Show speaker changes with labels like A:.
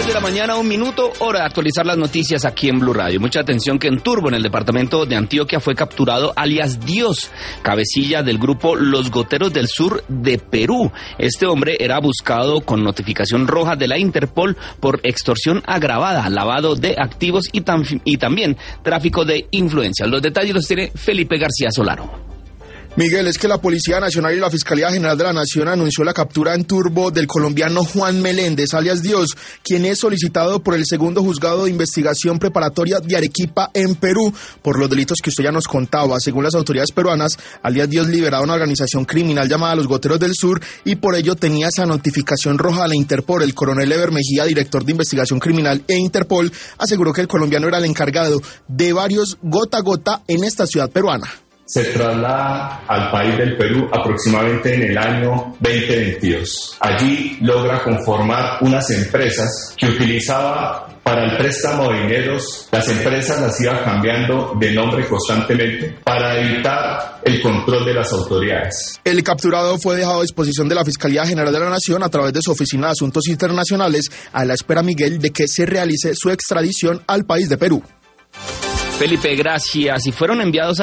A: de la mañana, 1 minuto, hora de actualizar las noticias aquí en Blue Radio. Mucha atención que en Turbo, en el departamento de Antioquia, fue capturado alias Dios, cabecilla del grupo Los Goteros del Sur de Perú. Este hombre era buscado con notificación roja de la Interpol por extorsión agravada, lavado de activos y también tráfico de influencias. Los detalles los tiene Felipe García Solaro.
B: Miguel, es que la Policía Nacional y la Fiscalía General de la Nación anunció la captura en Turbo del colombiano Juan Meléndez, alias Dios, quien es solicitado por el segundo juzgado de investigación preparatoria de Arequipa en Perú por los delitos que usted ya nos contaba. Según las autoridades peruanas, alias Dios lideraba una organización criminal llamada Los Goteros del Sur y por ello tenía esa notificación roja a la Interpol. El coronel Eber Mejía, director de investigación criminal e Interpol, aseguró que el colombiano era el encargado de varios gota a gota en esta ciudad peruana.
C: Se traslada al país del Perú aproximadamente en el año 2022. Allí logra conformar unas empresas que utilizaba para el préstamo de dineros. Las empresas las iba cambiando de nombre constantemente para evitar el control de las autoridades.
B: El capturado fue dejado a disposición de la Fiscalía General de la Nación a través de su Oficina de Asuntos Internacionales, a la espera, Miguel, de que se realice su extradición al país de Perú.
A: Felipe, gracias. Y fueron enviados